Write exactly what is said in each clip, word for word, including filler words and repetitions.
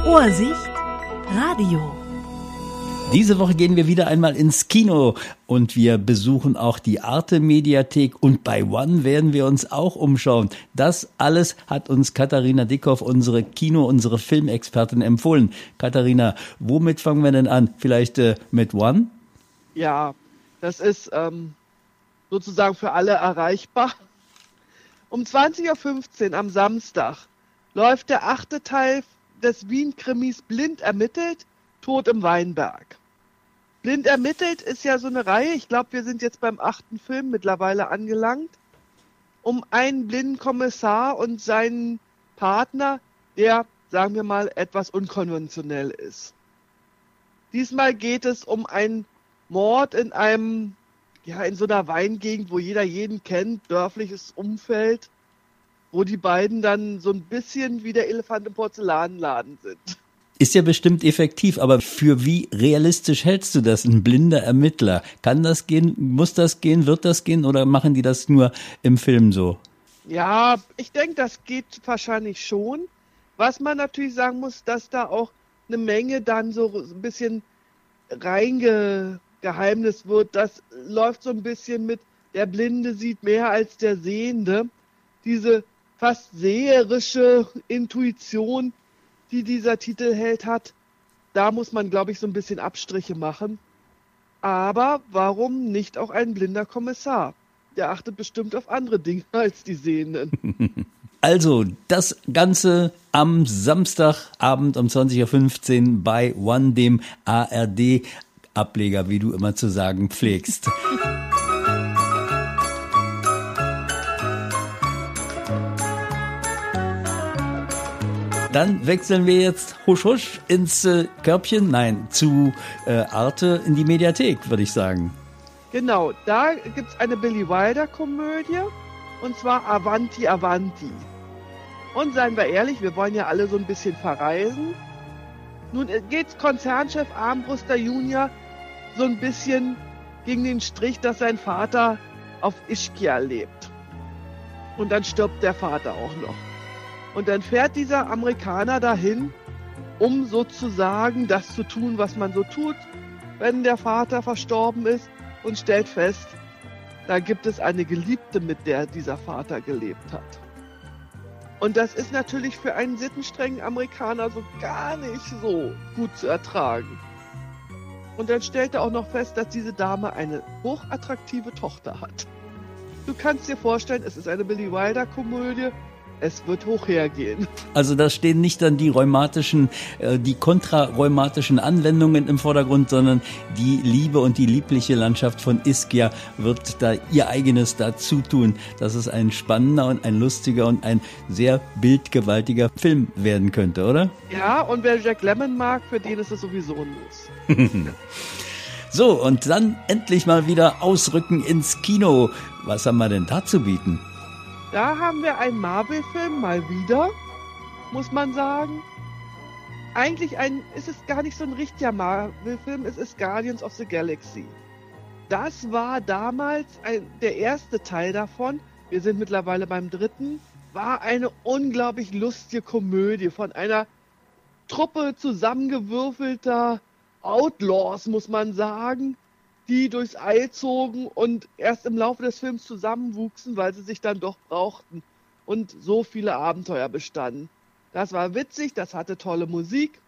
Ohrsicht Radio. Diese Woche gehen wir wieder einmal ins Kino und wir besuchen auch die Arte-Mediathek und bei One werden wir uns auch umschauen. Das alles hat uns Katharina Dickhoff, unsere Kino-, unsere Filmexpertin, empfohlen. Katharina, womit fangen wir denn an? Vielleicht äh, mit One? Ja, das ist ähm, sozusagen für alle erreichbar. Um zwanzig Uhr fünfzehn am Samstag läuft der achte Teil des Wien-Krimis Blind ermittelt, Tod im Weinberg. Blind ermittelt ist ja so eine Reihe, ich glaube, wir sind jetzt beim achten Film mittlerweile angelangt, um einen blinden Kommissar und seinen Partner, der, sagen wir mal, etwas unkonventionell ist. Diesmal geht es um einen Mord in einem, ja, in so einer Weingegend, wo jeder jeden kennt, dörfliches Umfeld, wo die beiden dann so ein bisschen wie der Elefant im Porzellanladen sind. Ist ja bestimmt effektiv, aber für wie realistisch hältst du das, ein blinder Ermittler? Kann das gehen, muss das gehen, wird das gehen oder machen die das nur im Film so? Ja, ich denke, das geht wahrscheinlich schon. Was man natürlich sagen muss, dass da auch eine Menge dann so ein bisschen reingeheimnis wird. Das läuft so ein bisschen mit, der Blinde sieht mehr als der Sehende. Diese fast seherische Intuition, die dieser Titelheld hat, da muss man, glaube ich, so ein bisschen Abstriche machen. Aber warum nicht auch ein blinder Kommissar? Der achtet bestimmt auf andere Dinge als die Sehenden. Also, das Ganze am Samstagabend um zwanzig Uhr fünfzehn bei One, dem A R D-Ableger, wie du immer zu sagen pflegst. Dann wechseln wir jetzt husch husch ins äh, Körbchen, nein, zu äh, Arte in die Mediathek, würde ich sagen. Genau, da gibt es eine Billy Wilder-Komödie, und zwar Avanti Avanti. Und seien wir ehrlich, wir wollen ja alle so ein bisschen verreisen. Nun geht's Konzernchef Armbruster Junior so ein bisschen gegen den Strich, dass sein Vater auf Ischia lebt. Und dann stirbt der Vater auch noch. Und dann fährt dieser Amerikaner dahin, um sozusagen das zu tun, was man so tut, wenn der Vater verstorben ist, und stellt fest, da gibt es eine Geliebte, mit der dieser Vater gelebt hat. Und das ist natürlich für einen sittenstrengen Amerikaner so gar nicht so gut zu ertragen. Und dann stellt er auch noch fest, dass diese Dame eine hochattraktive Tochter hat. Du kannst dir vorstellen, es ist eine Billy Wilder-Komödie. Es wird hoch hergehen. Also da stehen nicht dann die rheumatischen, äh, die kontrarheumatischen Anwendungen im Vordergrund, sondern die Liebe und die liebliche Landschaft von Ischia wird da ihr eigenes dazu tun, dass es ein spannender und ein lustiger und ein sehr bildgewaltiger Film werden könnte, oder? Ja, und wer Jack Lemmon mag, für den ist es sowieso ein Muss. So, und dann endlich mal wieder ausrücken ins Kino. Was haben wir denn da zu bieten? Da haben wir einen Marvel-Film, mal wieder, muss man sagen. Eigentlich ein, ist es gar nicht so ein richtiger Marvel-Film, es ist Guardians of the Galaxy. Das war damals ein, der erste Teil davon, wir sind mittlerweile beim dritten, war eine unglaublich lustige Komödie von einer Truppe zusammengewürfelter Outlaws, muss man sagen, die durchs All zogen und erst im Laufe des Films zusammenwuchsen, weil sie sich dann doch brauchten und so viele Abenteuer bestanden. Das war witzig, das hatte tolle Musik.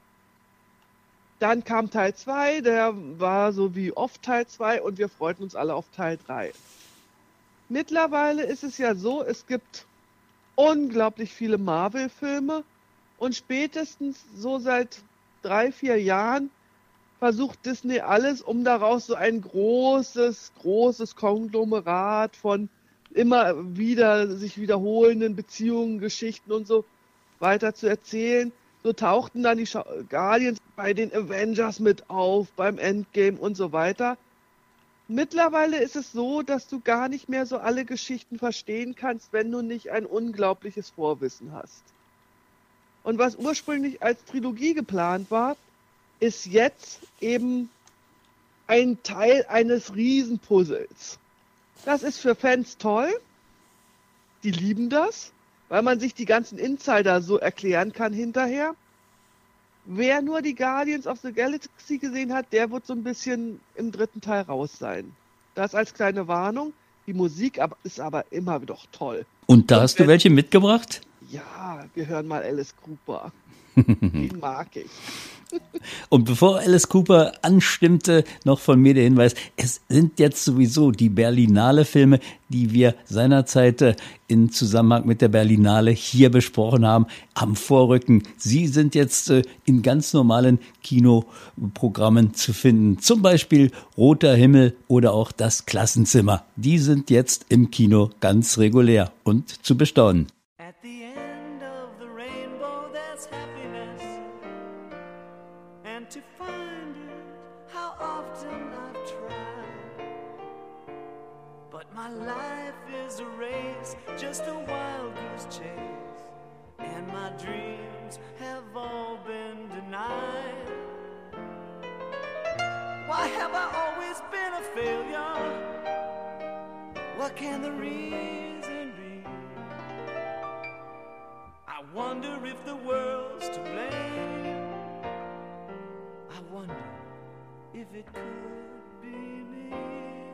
Dann kam Teil zwei, der war so wie oft Teil zwei und wir freuten uns alle auf Teil drei. Mittlerweile ist es ja so, es gibt unglaublich viele Marvel-Filme und spätestens so seit drei, vier Jahren versucht Disney alles, um daraus so ein großes, großes Konglomerat von immer wieder sich wiederholenden Beziehungen, Geschichten und so weiter zu erzählen. So tauchten dann die Guardians bei den Avengers mit auf, beim Endgame und so weiter. Mittlerweile ist es so, dass du gar nicht mehr so alle Geschichten verstehen kannst, wenn du nicht ein unglaubliches Vorwissen hast. Und was ursprünglich als Trilogie geplant war, ist jetzt eben ein Teil eines Riesenpuzzles. Das ist für Fans toll. Die lieben das, weil man sich die ganzen Insider so erklären kann hinterher. Wer nur die Guardians of the Galaxy gesehen hat, der wird so ein bisschen im dritten Teil raus sein. Das als kleine Warnung. Die Musik ist aber immer doch toll. Und da Und hast du wenn- welche mitgebracht? Ja, wir hören mal Alice Cooper. Den mag ich. Und bevor Alice Cooper anstimmte, noch von mir der Hinweis, es sind jetzt sowieso die Berlinale-Filme, die wir seinerzeit äh, in Zusammenhang mit der Berlinale hier besprochen haben, am Vorrücken. Sie sind jetzt äh, in ganz normalen Kinoprogrammen zu finden. Zum Beispiel Roter Himmel oder auch Das Klassenzimmer. Die sind jetzt im Kino ganz regulär und zu bestaunen. At the end of the rainbow there's happiness, and to find it, how often I've tried. But my life is a race, just a wild goose chase, and my dreams have all been denied. Why have I always been a failure? What can the reason be? I wonder if the world's to blame. I wonder if it could be me.